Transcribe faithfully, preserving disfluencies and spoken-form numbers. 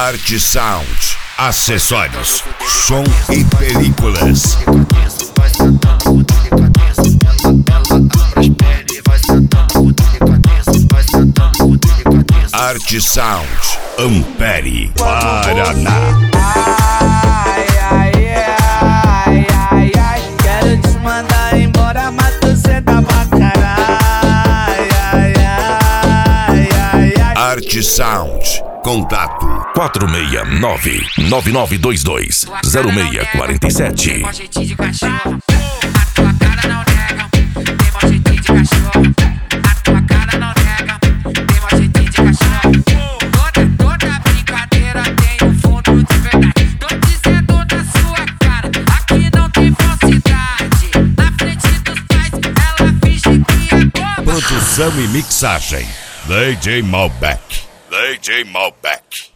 Arte Sound, acessórios, som e películas. Arte Sound, Ampere, Paraná. Ai, ai, ai, ai, ai, quero te mandar embora, mas tu senta pra caralho. Ai, ai, ai, ai. Arte Sound, contato quatro seis nove, nove nove dois dois, zero seis quatro sete. Com jeitinho de cachorro, a tua cara não nega. Tem mó jeitinho de cachorro, a tua cara não nega. Tem mó jeitinho de cachorro. Toda, toda brincadeira tem um fundo de verdade. Tô dizendo da sua cara, aqui não tem falsidade. Na frente dos pais, ela finge que é boba. Produção e mixagem, D J Malbec. D J Malbec.